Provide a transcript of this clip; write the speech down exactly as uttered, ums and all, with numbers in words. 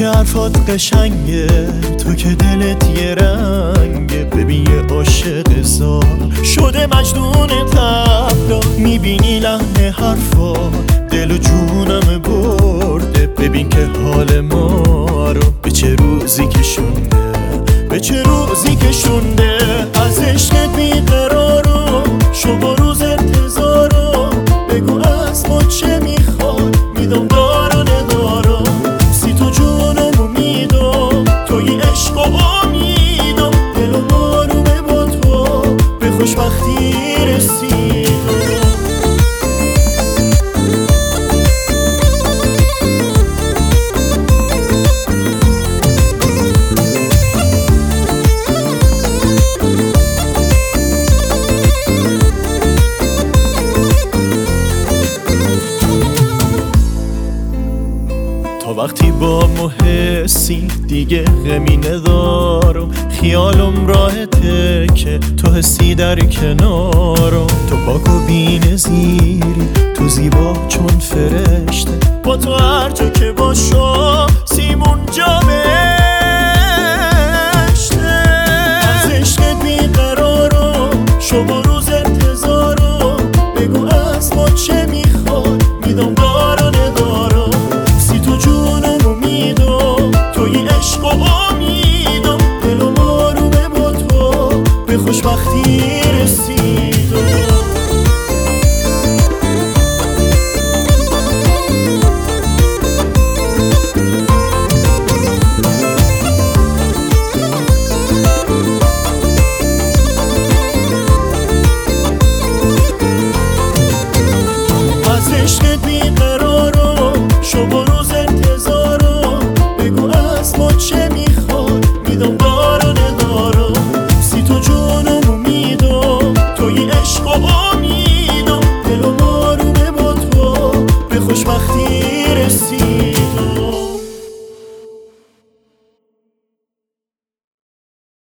که حرفات قشنگه، تو که دلت یه رنگه. ببین یه عاشق زار شده مجنون تبلا، میبینی لحن حرفات دل و جونم برده. ببین که حال ما رو به چه روزی کشونده، به چه روزی کشونده. از عشقت بیقرارو شما روز انتظارو، بگو از ما چه میخواد، میدم دارا ندارا. سی تو جونمو میدم، توی عشق و امیدم. دل و بارونه با تو به خوشبختی رسیدم. تا وقتی با محسی دیگه غمی ندارم، خیالم راحته که تو حسی در کنارم. تو پاک و بی‌نظیری، تو زیبا چون فرشته، با تو هر جا که باشم سیمون جا بهشته. از عشقت بیقرارم شما روز انتظارم، بگو از ما چه میخواد، میدم دارا ندارم. سی تو جونمو میدم، توی عشق و امیدم. دل و مارونه با تو به خوشبختی رسید.